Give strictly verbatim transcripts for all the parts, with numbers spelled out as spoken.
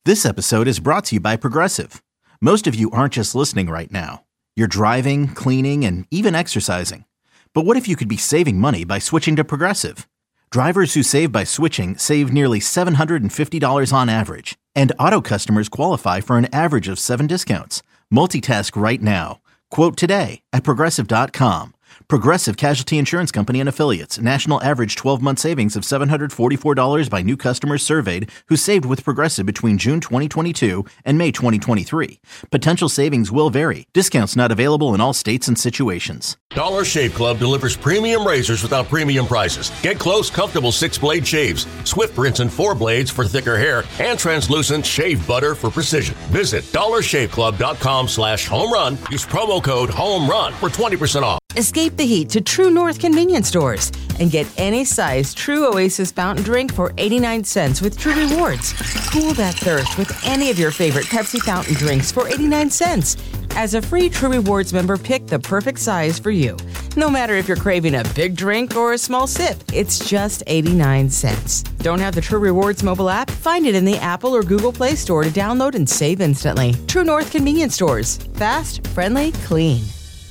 This episode is brought to you by Progressive. Most of you aren't just listening right now. You're driving, cleaning, and even exercising. But what if you could be saving money by switching to Progressive? Drivers who save by switching save nearly seven hundred fifty dollars on average. And auto customers qualify for an average of seven discounts. Multitask right now. Quote today at Progressive dot com. Progressive Casualty Insurance Company and Affiliates. National average twelve-month savings of seven hundred forty-four dollars by new customers surveyed who saved with Progressive between June twenty twenty-two and May twenty twenty-three. Potential savings will vary. Discounts not available in all states and situations. Dollar Shave Club delivers premium razors without premium prices. Get close, comfortable six-blade shaves, swift rinse and four blades for thicker hair, and translucent shave butter for precision. Visit dollar shave club dot com slash home run. Use promo code HOMERUN for twenty percent off. Escape the heat to True North convenience stores and get any size True Oasis fountain drink for eighty-nine cents with True Rewards. Cool that thirst with any of your favorite Pepsi fountain drinks for eighty-nine cents. As a free True Rewards member, pick the perfect size for you. No matter if you're craving a big drink or a small sip, it's just eighty-nine cents. Don't have the True Rewards mobile app? Find it in the Apple or Google Play Store to download and save instantly. True North convenience stores. Fast, friendly, clean.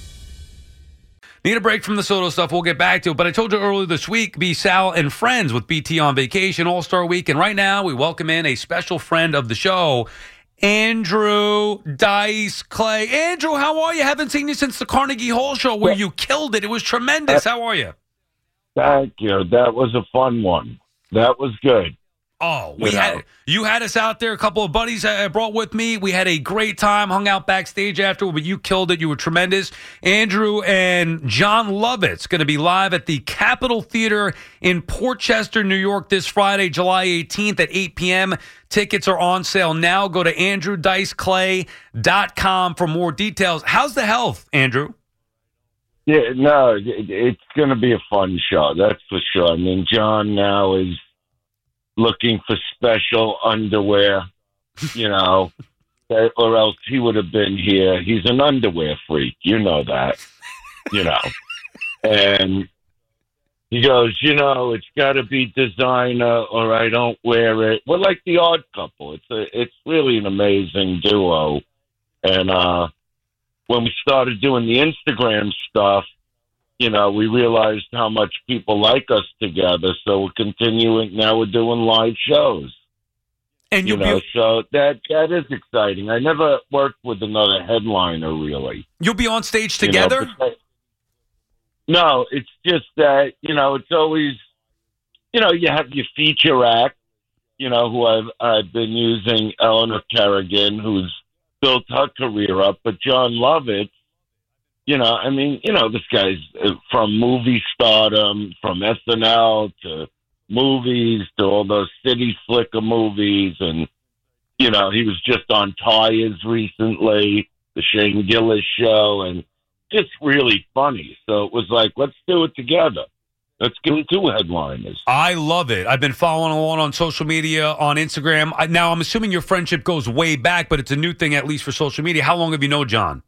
Need a break from the Soto stuff. We'll get back to it. But I told you earlier this week, be Sal and friends with B T on vacation, All-Star Week. And right now, we welcome in a special friend of the show, Andrew Dice Clay. Andrew, how are you? Haven't seen you since the Carnegie Hall show where you killed it. It was tremendous. How are you? Thank you. That was a fun one. That was good. Oh, we you had know. you had us out there. A couple of buddies I brought with me. We had a great time. Hung out backstage after, but you killed it. You were tremendous. Andrew and John Lovett's going to be live at the Capitol Theater in Port Chester, New York, this Friday, July eighteenth at eight p.m. Tickets are on sale now. Go to andrew dice clay dot com for more details. How's the health, Andrew? Yeah, no, it, it's going to be a fun show. That's for sure. I mean, John now is looking for special underwear, you know, or else he would have been here. He's an underwear freak. You know that, you know. And he goes, you know, it's got to be designer or I don't wear it. We're like the Odd Couple. It's a, it's really an amazing duo. And uh, when we started doing the Instagram stuff, you know, we realized how much people like us together, so we're continuing. Now we're doing live shows. And you know, be, so that that is exciting. I never worked with another headliner, really. You'll be on stage together? You know, no, it's just that, you know, it's always, you know, you have your feature act, you know, who I've, I've been using, Eleanor Kerrigan, who's built her career up, but John Lovett, you know, I mean, you know, this guy's from movie stardom, from S N L to movies to all those City Slicker movies. And, you know, he was just on Tires recently, the Shane Gillis show, and just really funny. So it was like, let's do it together. Let's give him two headliners. I love it. I've been following along on social media, on Instagram. I, now, I'm assuming your friendship goes way back, but it's a new thing, at least for social media. How long have you known John?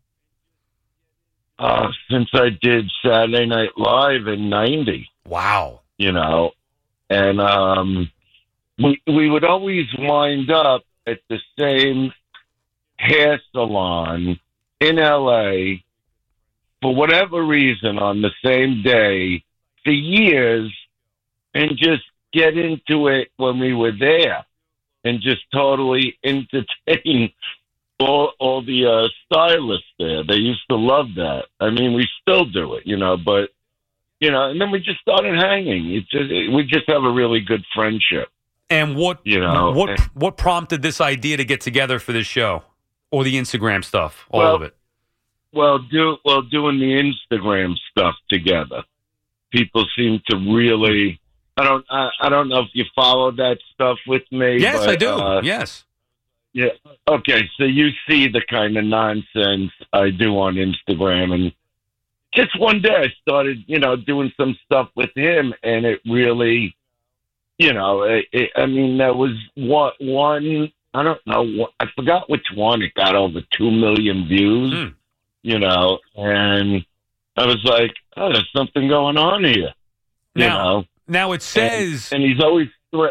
Uh, since I did Saturday Night Live in ninety. Wow. You know, and um, we, we would always wind up at the same hair salon in L A for whatever reason on the same day for years and just get into it when we were there and just totally entertain all, all the uh, stylists there. They used to love that. I mean, we still do it, you know, but, you know, and then we just started hanging. It just, it, we just have a really good friendship. And what, you know, what, and, what prompted this idea to get together for this show or the Instagram stuff, all well, of it? Well, do, well, doing the Instagram stuff together. People seem to really, I don't, I, I don't know if you follow that stuff with me. Yes, but, I do. Uh, yes. Yeah. Okay. So you see the kind of nonsense I do on Instagram, and just one day I started, you know, doing some stuff with him, and it really, you know, it, it, I mean, there was one, one, I don't know, I forgot which one. It got over two million views, mm. you know, and I was like, oh, there's something going on here, you now, know. Now it says, and, and he's always thre-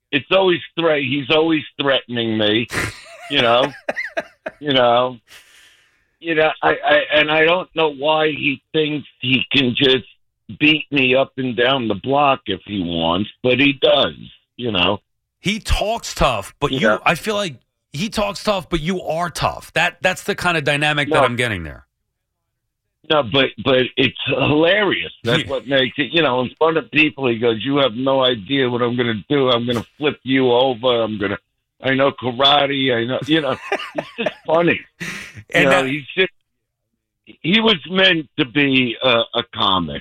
it's always threat. He's always threatening me. You know, you know, you know. I, I and I don't know why he thinks he can just beat me up and down the block if he wants, but he does. You know, he talks tough, but you. Yeah. I feel like he talks tough, but you are tough. That that's the kind of dynamic No. that I'm getting there. No, but but it's hilarious. That's Yeah. what makes it. You know, in front of people, he goes, "You have no idea what I'm going to do. I'm going to flip you over. I'm going to. I know karate. I know. You know, it's just funny. And you know, that- he's just. He was meant to be a, a comic.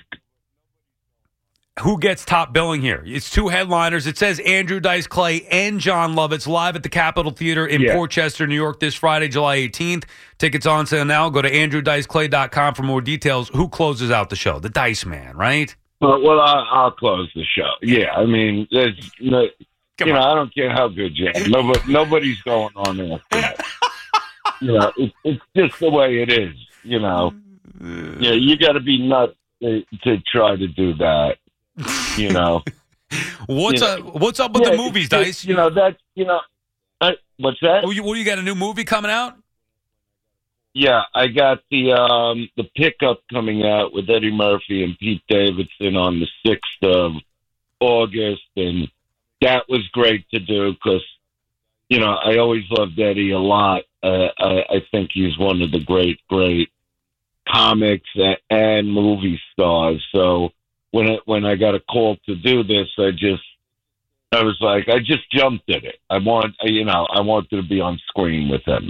Who gets top billing here? It's two headliners. It says Andrew Dice Clay and John Lovitz live at the Capitol Theater in Yeah. Portchester, New York this Friday, July eighteenth. Tickets on sale now. Go to andrew dice clay dot com for more details. Who closes out the show? The Dice Man, right? But well, I, I'll close the show. Yeah, I mean, there's no. Come you know, on. I don't care how good you are. Nobody, nobody's going on after that. You know, it, it's just the way it is. You know, yeah, you got to be nuts to, to try to do that. You know, What's You up? What's up with Yeah, the movies, it's- Dice? You know that. You know, I, what's that? Oh, you, what do you got? A new movie coming out? Yeah, I got the um the pickup coming out with Eddie Murphy and Pete Davidson on the sixth of August, and that was great to do because you know I always loved Eddie a lot. Uh, I, I think he's one of the great, great comics and, and movie stars. So when I, when I got a call to do this, I just I was like, I just jumped at it. I want you know I wanted to be on screen with him.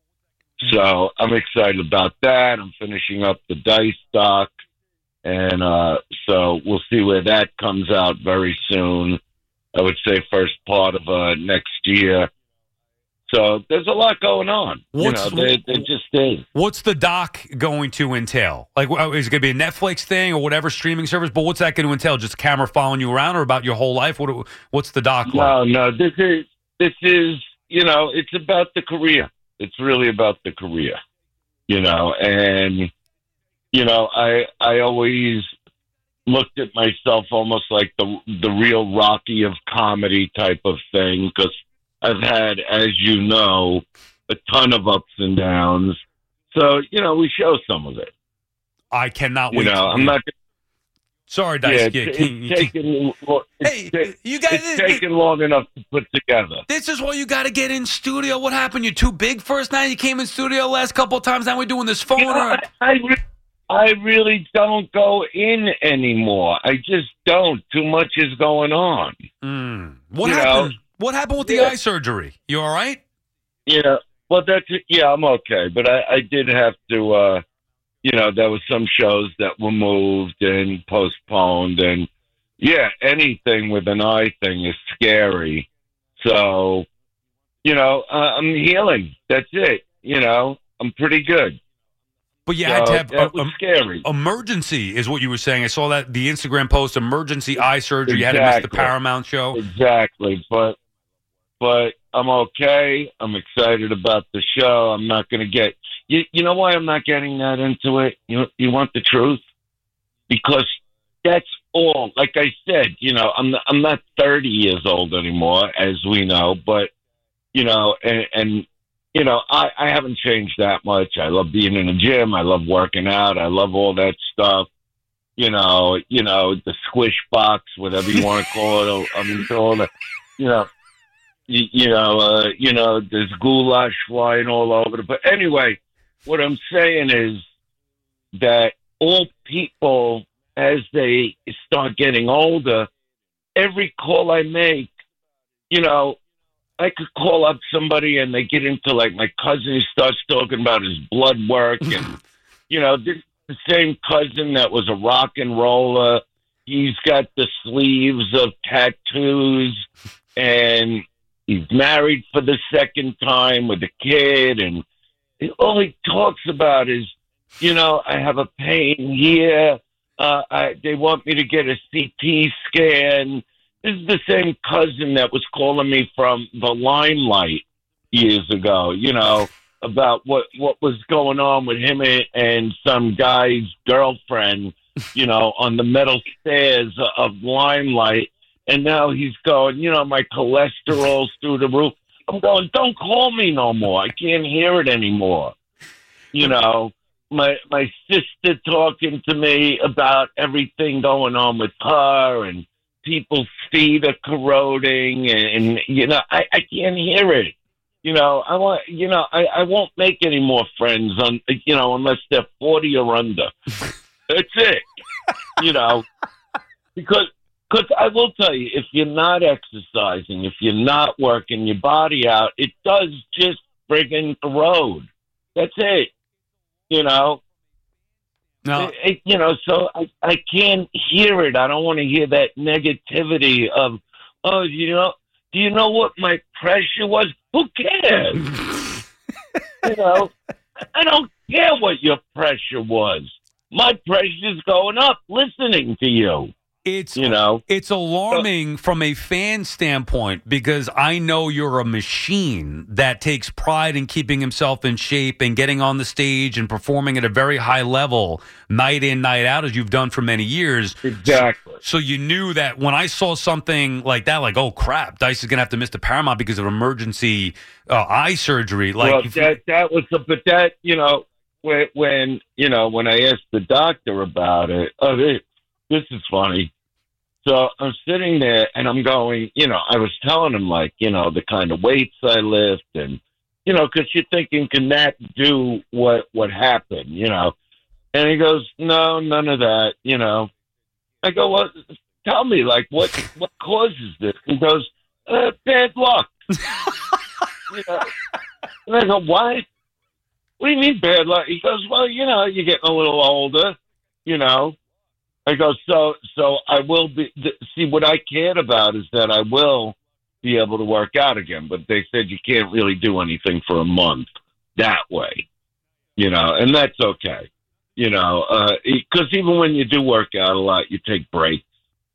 So I'm excited about that. I'm finishing up the Dice doc, and uh, so we'll see where that comes out very soon. I would say first part of uh, next year. So there's a lot going on. What's- you know, there, there just is. What's the doc going to entail? Like, w- is it going to be a Netflix thing or whatever streaming service? But what's that going to entail? Just a camera following you around, or about your whole life? What? do- What's the doc like? No, no, this is this is you know, it's about the career. It's really about the career, you know, and you know, I I always looked at myself almost like the the real Rocky of comedy type of thing because I've had, as you know, a ton of ups and downs. So you know, we show some of it. I cannot You wait. know, to- I'm not. Sorry, Yeah, Dice. it's, Yeah, it's can- you- taken. It's, Hey, ta- you guys. it's taken long enough to put together. This is why you got to get in studio. What happened? You're too big first night. You came in studio last couple of times. Now we're doing this phone. You know, or- I, I, re- I really don't go in anymore. I just don't. Too much is going on. Mm. What You happened? know, what happened with the yeah. eye surgery? You all right? Yeah. Well, that's yeah. I'm okay, but I, I did have to. Uh, you know, there was some shows that were moved and postponed, and yeah, anything with an eye thing is scary. So, you know, uh, I'm healing. That's it. You know, I'm pretty good. But you So had to have that a- was a- scary. emergency, is what you were saying. I saw that the Instagram post, emergency eye surgery. You had to miss the Exactly. Paramount show. Exactly, but but I'm okay. I'm excited about the show. I'm not going to get you. You know why I'm not getting that into it? You you want the truth? Because that's all. Like I said, you know, I'm not, I'm not thirty years old anymore, as we know. But you know, and, and you know, I, I haven't changed that much. I love being in the gym. I love working out. I love all that stuff. You know, you know, the squish box, whatever you want to call it. I mean, all the, you know. You, you know, uh, you know, there's goulash flying all over the place. Anyway, what I'm saying is that all people, as they start getting older, every call I make, you know, I could call up somebody and they get into like my cousin starts talking about his blood work and, you know, this is the same cousin that was a rock and roller. He's got the sleeves of tattoos and he's married for the second time with a kid, and all he talks about is, you know, I have a pain here. Uh, I, they want me to get a C T scan. This is the same cousin that was calling me from the Limelight years ago, you know, about what, what was going on with him and, and some guy's girlfriend, you know, on the metal stairs of Limelight. And now he's going, you know, my cholesterol's through the roof. I'm going, don't call me no more. I can't hear it anymore. You know, my my sister talking to me about everything going on with her, and people's feet are corroding, and, and you know, I, I can't hear it. You know, I want, you know, I, I won't make any more friends on, you know, unless they're forty or under. That's it. You know, because. Because I will tell you, if you're not exercising, if you're not working your body out, it does just friggin' corrode. That's it. You know? No. It, it, you know, so I, I can't hear it. I don't want to hear that negativity of, oh, you know, do you know what my pressure was? Who cares? You know? I don't care what your pressure was. My pressure's going up listening to you. It's, you know, it's alarming from a fan standpoint because I know you're a machine that takes pride in keeping himself in shape and getting on the stage and performing at a very high level night in, night out, as you've done for many years. Exactly. So you knew that when I saw something like that, like, oh, crap, Dice is going to have to miss the Paramount because of emergency uh, eye surgery. Like well, that, that was, a, but that, you know, when, when, you know, when I asked the doctor about it, oh, they, this is funny. So I'm sitting there and I'm going, you know, I was telling him, like, you know, the kind of weights I lift and, you know, because you're thinking, can that do what, what happened, you know? And he goes, no, none of that, you know. I go, well, tell me, like, what, what causes this? He goes, uh, bad luck. You know? And I go, what? What do you mean bad luck? He goes, well, you know, you're getting a little older, you know. I go, so, so I will be, th- see, what I cared about is that I will be able to work out again, but they said you can't really do anything for a month that way, you know, and that's okay, you know, uh, because even when you do work out a lot, you take breaks,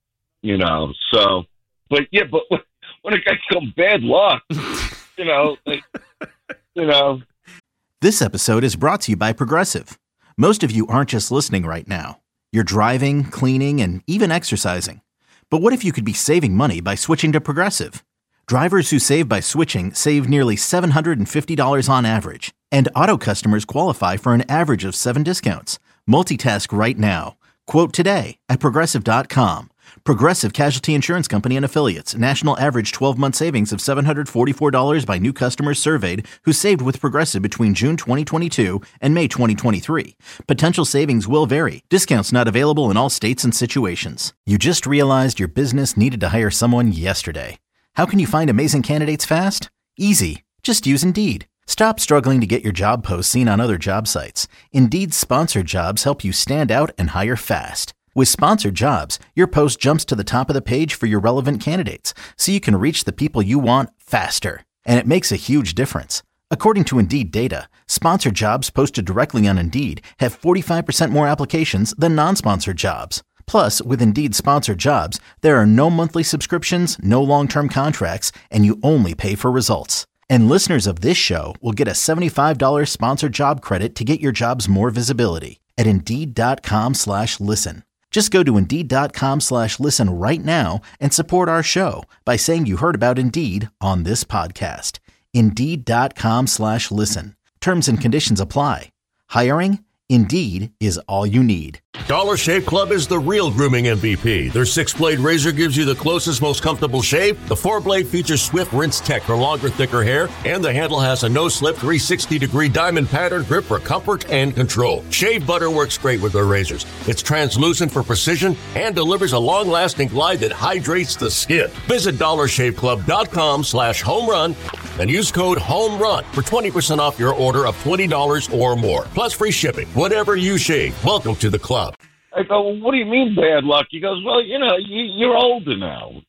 you know, so, but yeah, but when it gets some bad luck, you know, like, you know. This episode is brought to you by Progressive. Most of you aren't just listening right now. You're driving, cleaning, and even exercising. But what if you could be saving money by switching to Progressive? Drivers who save by switching save nearly seven hundred fifty dollars on average. And auto customers qualify for an average of seven discounts. Multitask right now. Quote today at Progressive dot com. Progressive Casualty Insurance Company and Affiliates. National average twelve-month savings of seven hundred forty-four dollars by new customers surveyed who saved with Progressive between June twenty twenty-two and May twenty twenty-three. Potential savings will vary. Discounts not available in all states and situations. You just realized your business needed to hire someone yesterday. How can you find amazing candidates fast? Easy. Just use Indeed. Stop struggling to get your job posts seen on other job sites. Indeed's sponsored jobs help you stand out and hire fast. With sponsored jobs, your post jumps to the top of the page for your relevant candidates, so you can reach the people you want faster. And it makes a huge difference. According to Indeed data, sponsored jobs posted directly on Indeed have forty-five percent more applications than non-sponsored jobs. Plus, with Indeed sponsored jobs, there are no monthly subscriptions, no long-term contracts, and you only pay for results. And listeners of this show will get a seventy-five dollars sponsored job credit to get your jobs more visibility at Indeed.com slash listen. Just go to Indeed.com slash listen right now and support our show by saying you heard about Indeed on this podcast. Indeed.com slash listen. Terms and conditions apply. Hiring? Indeed is all you need. Dollar Shave Club is the real grooming M V P. Their six-blade razor gives you the closest, most comfortable shave. The four-blade features swift rinse tech for longer, thicker hair. And the handle has a no-slip three sixty degree diamond pattern grip for comfort and control. Shave butter works great with their razors. It's translucent for precision and delivers a long-lasting glide that hydrates the skin. Visit dollarshaveclub.com slash home run and use code HOMERUN for twenty percent off your order of twenty dollars or more. Plus free shipping. Whatever you shave, welcome to the club. I go, well, what do you mean bad luck? He goes, well, you know, you, you're older now.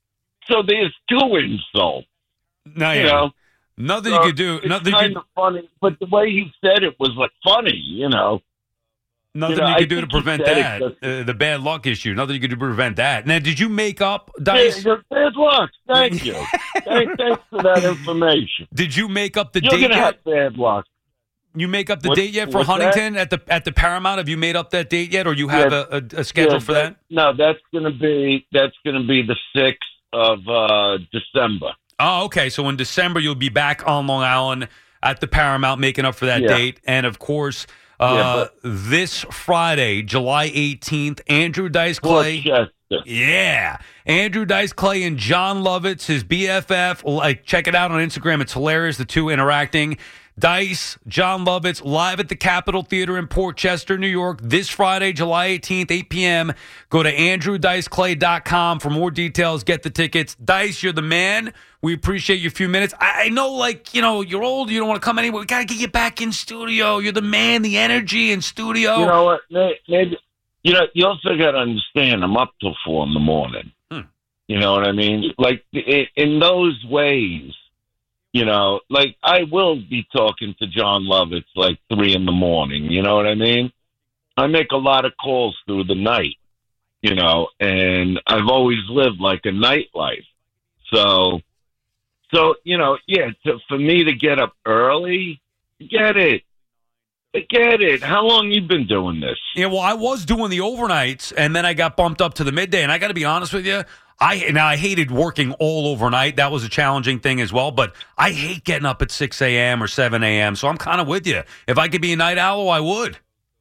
So there's two insults. No, you yeah. know? Nothing So you could do. It's Nothing kind you of funny, but the way he said it was like funny, you know. Nothing You know, you I could do to think he prevent said it that. just- Uh, the bad luck issue. Nothing you could do to prevent that. Now, did you make up, Yeah, Dice? he goes, bad luck. Thank you. Thank, thanks for that information. Did you make up the You're date going to yet? have bad luck. You make up the What- date yet for what's Huntington at the at the Paramount? Have you made up that date yet, or you have Yeah. a, a, a schedule Yeah, for that? No, that's gonna be that's gonna be the sixth of uh, December. Oh, okay. So in December, you'll be back on Long Island at the Paramount, making up for that Yeah. date. And of course, uh, this Friday, July eighteenth, Andrew Dice Clay. Portchester. Yeah. Andrew Dice Clay and John Lovitz, his B F F. Like, check it out on Instagram. It's hilarious, the two interacting. Dice, John Lovitz, live at the Capitol Theater in Port Chester, New York, this Friday, July eighteenth, eight p.m. Go to andrew dice clay dot com for more details. Get the tickets. Dice, you're the man. We appreciate you a few minutes. I, I know, like, you know, you're old. You don't want to come anywhere. We got to get you back in studio. You're the man, the energy in studio. You know what? May- Maybe you know. You also got to understand. I'm up till four in the morning. Hmm. You know what I mean? Like in, in those ways. You know, like I will be talking to John Lovitz like three in the morning. You know what I mean? I make a lot of calls through the night, you know, and I've always lived like a nightlife. So, so you know, yeah, to, for me to get up early, get it. I get it. How long you been doing this? Yeah, well, I was doing the overnights, and then I got bumped up to the midday. And I got to be honest with you, I now I hated working all overnight. That was a challenging thing as well. But I hate getting up at six a.m. or seven a.m. So I'm kind of with you. If I could be a night owl, I would.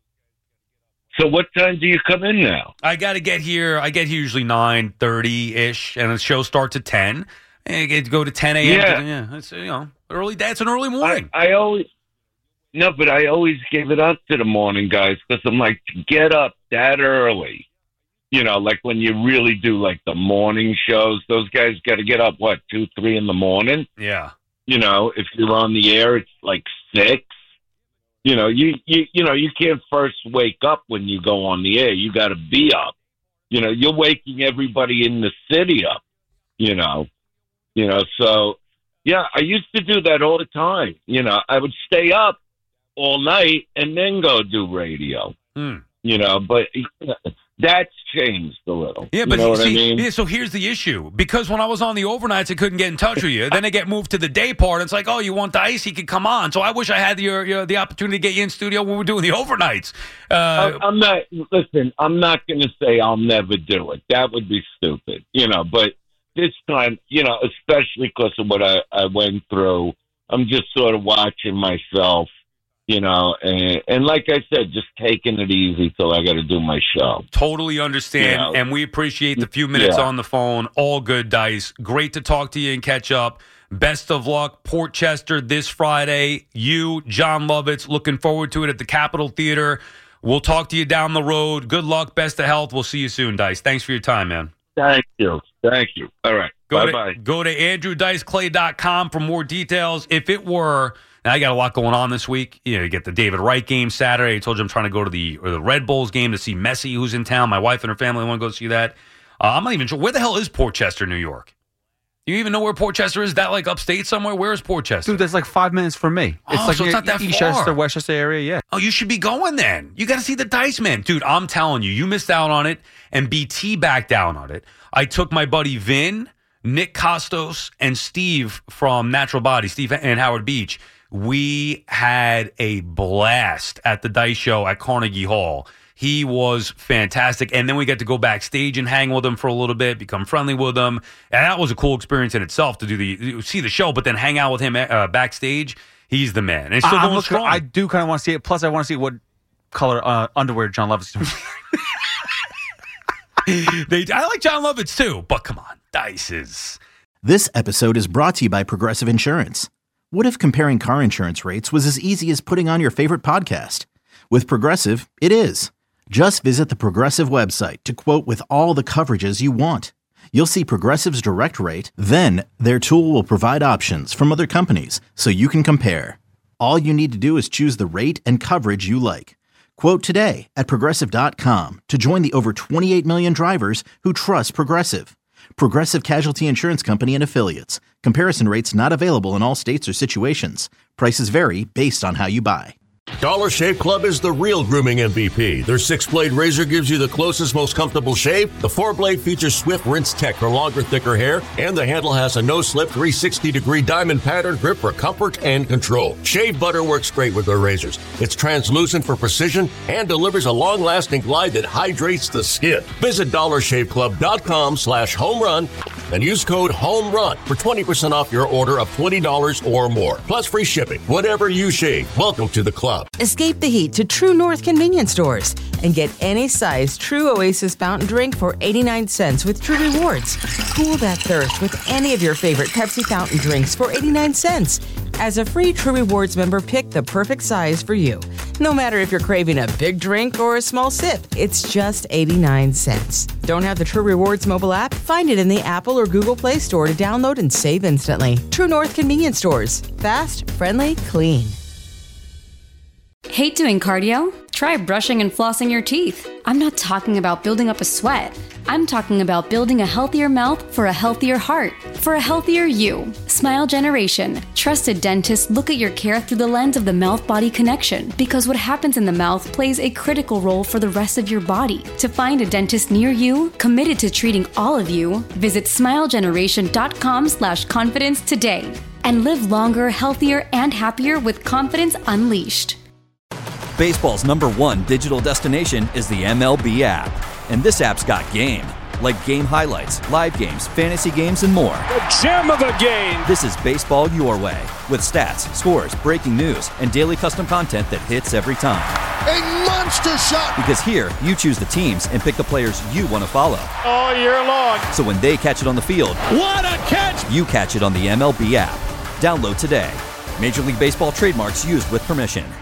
So what time do you come in now? I got to get here. I get here usually nine thirty ish, and the show starts at ten. And I get to go to ten a.m. Yeah. yeah, it's you know early. That's an early morning. I, I always no, but I always give it up to the morning guys because I'm like, get up that early. You know, like when you really do like the morning shows, those guys got to get up, what, two, three in the morning? Yeah. You know, if you're on the air, it's like six. You know, you, you, you know, you can't first wake up when you go on the air. You got to be up. You know, you're waking everybody in the city up, you know. You know, so, yeah, I used to do that all the time. You know, I would stay up all night and then go do radio. Hmm. You know, but that's changed a little. Yeah, but you know what see, I mean? yeah, so here's the issue. Because when I was on the overnights, I couldn't get in touch with you. Then I get moved to the day part. And it's like, oh, you want Dice? He could come on. So I wish I had your, your, the opportunity to get you in studio when we were doing the overnights. Uh, I'm not, listen, I'm not going to say I'll never do it. That would be stupid, you know, but this time, you know, especially because of what I, I went through, I'm just sort of watching myself. You know, and, and like I said, just taking it easy till I got to do my show. Totally understand, Yeah. and we appreciate the few minutes Yeah. on the phone. All good, Dice. Great to talk to you and catch up. Best of luck, Port Chester this Friday. You, John Lovitz, looking forward to it at the Capitol Theater. We'll talk to you down the road. Good luck, best of health. We'll see you soon, Dice. Thanks for your time, man. Thank you. Thank you. All right. Go Bye-bye. to, go to andrew dice clay dot com for more details. If it were, and I got a lot going on this week. You know, you get the David Wright game Saturday. I told you I'm trying to go to the or the Red Bulls game to see Messi, who's in town. My wife and her family want to go see that. Uh, I'm not even sure. Where the hell is Port Chester, New York? Do you even know where Port Chester is? Is that like upstate somewhere? Where is Port Chester? Dude, that's like five minutes from me. It's Oh, like so it's near not that Eastchester, far. Westchester area, yeah. Oh, you should be going then. You got to see the Dice Man. Dude, I'm telling you, you missed out on it, and B T backed down on it. I took my buddy Vin, Nick Costos, and Steve from Natural Body, Steve and Howard Beach. We had a blast at the Dice Show at Carnegie Hall. He was fantastic. And then we got to go backstage and hang with him for a little bit, become friendly with him. And that was a cool experience in itself to do the see the show, but then hang out with him uh, backstage. He's the man. And it's still I, I'm going looking- strong. I do kind of want to see it. Plus, I want to see what color uh, underwear John Lovitz is doing. they, I like John Lovitz too, but come on, Dice is. This episode is brought to you by Progressive Insurance. What if comparing car insurance rates was as easy as putting on your favorite podcast? With Progressive, it is. Just visit the Progressive website to quote with all the coverages you want. You'll see Progressive's direct rate, then their tool will provide options from other companies so you can compare. All you need to do is choose the rate and coverage you like. Quote today at Progressive dot com to join the over twenty-eight million drivers who trust Progressive. Progressive Casualty Insurance Company and Affiliates. Comparison rates not available in all states or situations. Prices vary based on how you buy. Dollar Shave Club is the real grooming M V P. Their six-blade razor gives you the closest, most comfortable shave. The four-blade features Swift Rinse Tech for longer, thicker hair. And the handle has a no-slip three hundred sixty degree diamond pattern grip for comfort and control. Shave butter works great with their razors. It's translucent for precision and delivers a long-lasting glide that hydrates the skin. Visit dollar shave club dot com slash home run and use code HOMERUN for twenty percent off your order of twenty dollars or more. Plus free shipping. Whatever you shave, welcome to the club. Escape the heat to True North convenience stores and get any size True Oasis fountain drink for eighty-nine cents with True Rewards. Cool that thirst with any of your favorite Pepsi fountain drinks for eighty-nine cents. As a free True Rewards member, pick the perfect size for you. No matter if you're craving a big drink or a small sip, it's just eighty-nine cents. Don't have the True Rewards mobile app? Find it in the Apple or Google Play Store to download and save instantly. True North convenience stores. Fast, friendly, clean. Hate doing cardio? Try brushing and flossing your teeth. I'm not talking about building up a sweat. I'm talking about building a healthier mouth for a healthier heart, for a healthier you. Smile Generation. Trusted dentists look at your care through the lens of the mouth-body connection, because what happens in the mouth plays a critical role for the rest of your body. To find a dentist near you, committed to treating all of you, visit smile generation dot com slash confidence today. And live longer, healthier, and happier with confidence unleashed. Baseball's number one digital destination is the M L B app. And this app's got game. Like game highlights, live games, fantasy games, and more. The gem of the game! This is baseball your way. With stats, scores, breaking news, and daily custom content that hits every time. A monster shot! Because here, you choose the teams and pick the players you want to follow. All year long. So when they catch it on the field, what a catch! You catch it on the M L B app. Download today. Major League Baseball trademarks used with permission.